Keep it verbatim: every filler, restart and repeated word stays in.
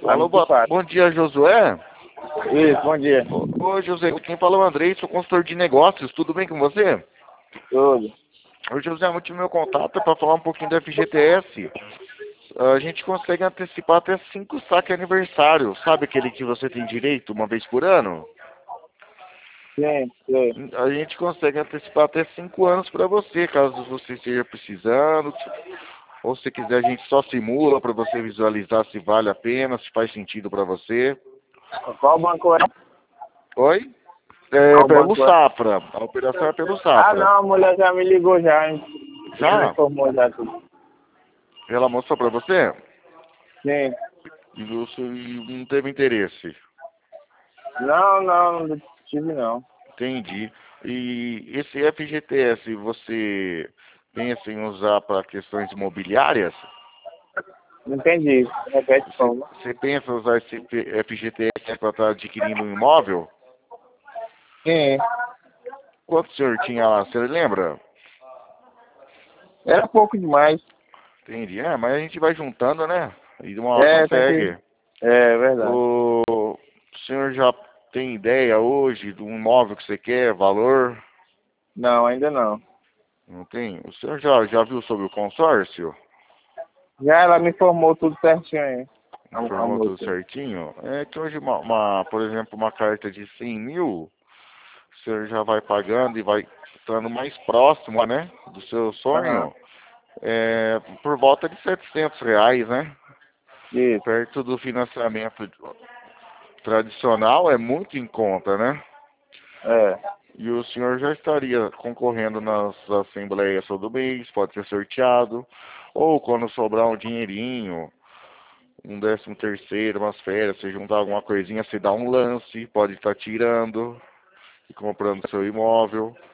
Alô, bo- bom dia, Josué. Isso, bom dia. Ô, ô, José, quem fala é o Andrei, sou consultor de negócios, tudo bem com você? Tudo. Ô, José, o motivo do meu contato é para falar um pouquinho do F G T S. A gente consegue antecipar até cinco saques aniversário, sabe aquele que você tem direito uma vez por ano? Sim, sim. A gente consegue antecipar até cinco anos para você, caso você esteja precisando. Ou se quiser, a gente só simula para você visualizar se vale a pena, se faz sentido para você. Qual banco é? Oi? É Qual pelo banco é? Safra. A operação é pelo Ah, Safra. não, a mulher já me ligou já, hein? Já me Já? informou já tudo. Ela mostrou para você? Sim. E você não teve interesse? Não, não, não tive não. Entendi. E esse F G T S você pensa em usar para questões imobiliárias? Entendi. Repete, por Você, favor. você pensa em usar esse F G T S para estar adquirindo um imóvel? Sim. Quanto o senhor tinha lá? Você lembra? Era pouco demais. Entendi. É, mas a gente vai juntando, né? E uma hora É, tem que... consegue. É, verdade. O, o senhor já tem ideia hoje do imóvel que você quer, valor? Não, ainda não. Não tem? O senhor já, já viu sobre o consórcio? Já ela me informou tudo certinho aí. A, a Informou tudo moça. certinho? É que hoje, uma, uma, por exemplo, uma carta de cem mil, o senhor já vai pagando e vai estando mais próximo, né, do seu Aham. sonho, é, por volta de setecentos reais, né? Isso. Perto do financiamento tradicional é muito em conta, né? É. E o senhor já estaria concorrendo nas assembleias todo mês, pode ser sorteado, ou quando sobrar um dinheirinho, um décimo terceiro, umas férias, você juntar alguma coisinha, você dá um lance, pode estar tirando e comprando seu imóvel.